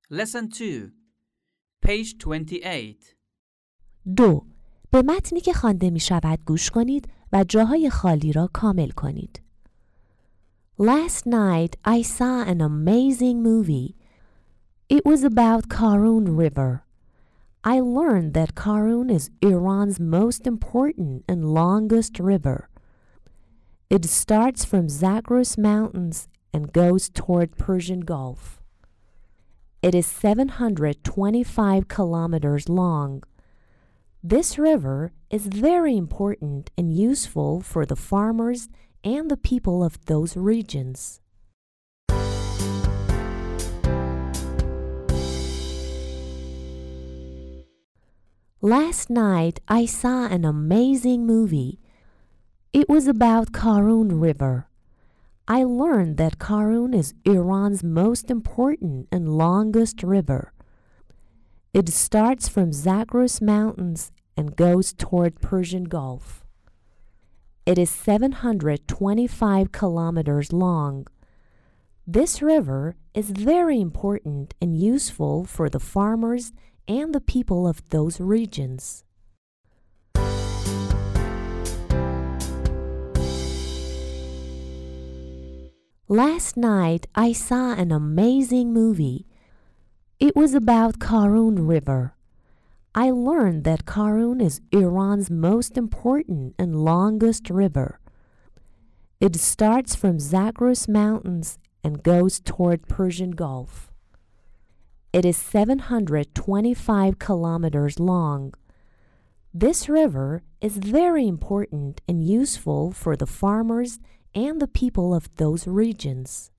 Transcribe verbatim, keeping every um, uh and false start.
Lesson two, page twenty-eight. دو. به متنی که خوانده می شود گوش کنید و جاهای خالی را کامل کنید. Last night I saw an amazing movie. It was about Karun River. I learned that Karun is Iran's most important and longest river. It starts from Zagros Mountains and goes toward Persian Gulf. It is seven hundred twenty-five kilometers long. This river is very important and useful for the farmers and the people of those regions. Last night I saw an amazing movie. It was about Karun River. I learned that Karun is Iran's most important and longest river. It starts from Zagros Mountains and goes toward Persian Gulf. It is seven hundred twenty-five kilometers long. This river is very important and useful for the farmers and the people of those regions. Last night I saw an amazing movie. It was about Karun River. I learned that Karun is Iran's most important and longest river. It starts from Zagros Mountains and goes toward Persian Gulf. It is seven hundred twenty-five kilometers long. This river is very important and useful for the farmers and the people of those regions.